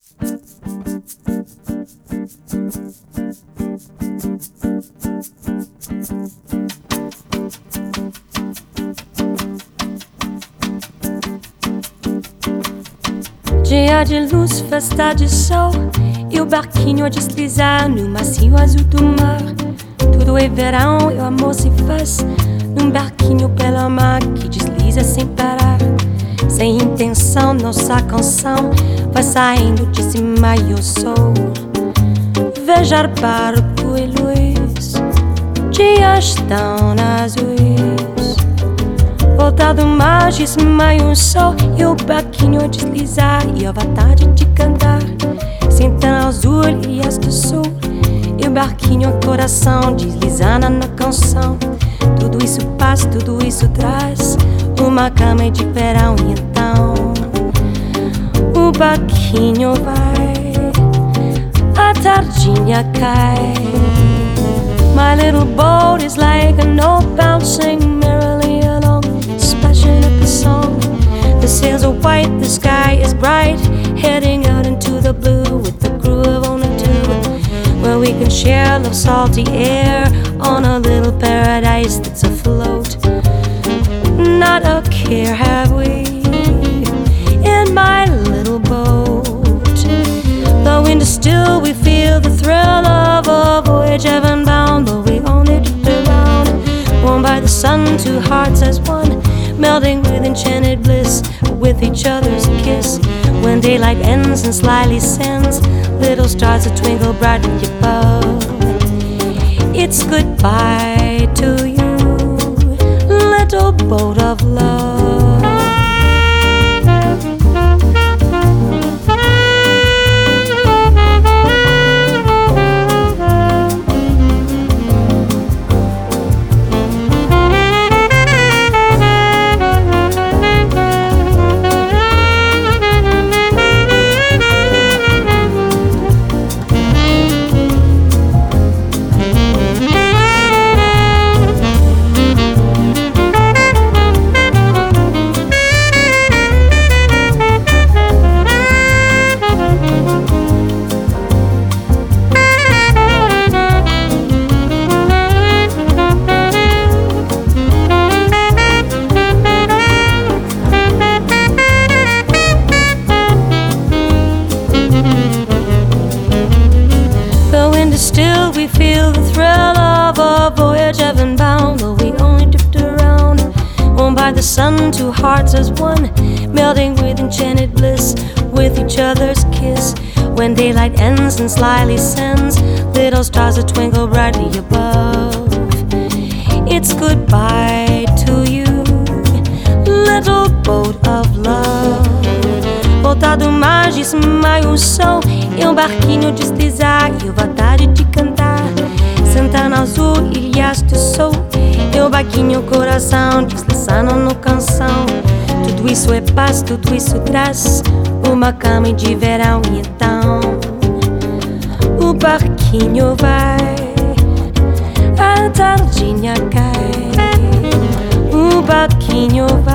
Dia de luz, festa de sol, e o barquinho a deslizar no macio azul do mar. Tudo é verão e o amor se faz num barquinho pela mar que desliza sem parar. Sem intenção, nossa canção vai saindo de cima e eu sou vejar barco e luz, dias tão azuis. Voltar do mar de cima e um sol, e o barquinho a deslizar e a vontade de cantar. Sentando azul, ilhas do sul, e o barquinho, coração deslizando na canção. Tudo isso passa, tudo isso traz uma cama de verão. E então o barquinho vai, a tardinha cai. My little boat is like an old bouncing merrily along, splashing up a song. The sails are white, the sky is bright, heading out into the blue with a crew of only two, where we can share the salty air on a little paradise that's afloat. Not a care have we in my little boat. The wind is still, we feel the thrill of a voyage heaven bound, though we only drift around, warmed by the sun, two hearts as one, melting with enchanted bliss, with each other's kiss. When daylight ends and slyly sends little stars that twinkle brightly above, it's goodbye to you, little boat of love. Still we feel the thrill of a voyage heaven bound, though we only drift around, warmed by the sun, two hearts as one, melting with enchanted bliss, with each other's kiss. When daylight ends and slyly sends little stars that twinkle brightly above, it's goodbye to you, little boat of love. Voltar do mar de cima e o sol, e um barquinho deslizar e a vontade de cantar. Sentar no azul, ilhas do sul, e o barquinho, coração deslizando no canção. Tudo isso é paz, tudo isso traz uma cama de verão. E então o barquinho vai, a tardinha cai. O barquinho vai,